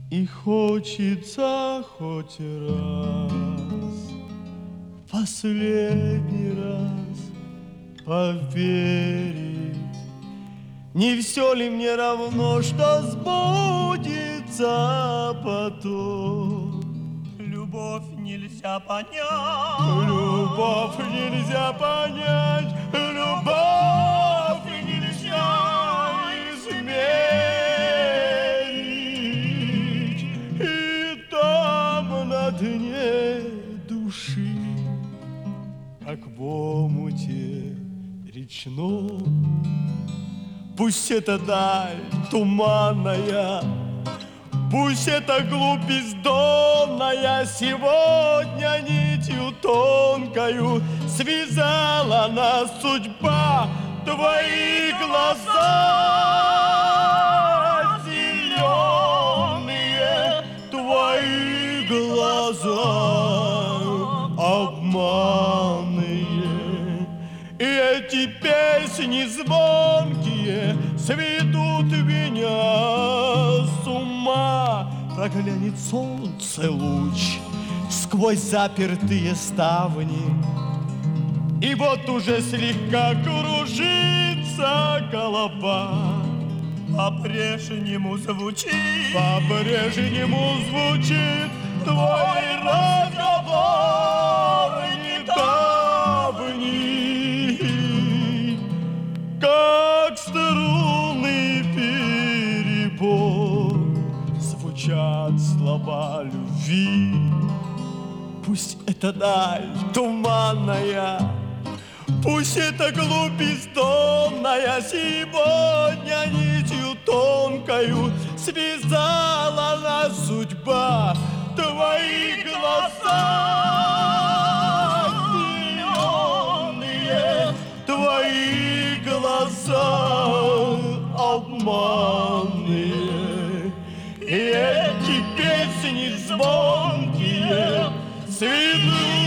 И хочется хоть раз, последний раз поверить. Не все ли мне равно, что сбудется потом? Любовь нельзя понять. Любовь нельзя понять. Любовь нельзя измерить. И там на дне души, как в омуте речном, пусть эта даль туманная, пусть эта глубь бездонная сегодня нитью тонкою связала нас судьба. Твои глаза зеленые, твои глаза обманные, и эти песни звонкие сведут меня с ума. Проглянет солнце луч сквозь запертые ставни, и вот уже слегка кружится голова. По-прежнему звучит твой разговор недавний, как струнный перебор звучат слова любви. Пусть эта даль туманная, пусть эта глубь бездонная сегодня нитью тонкою связала нас судьба. Твои глаза зеленые, твои глаза обманные, и эти песни звонкие сведут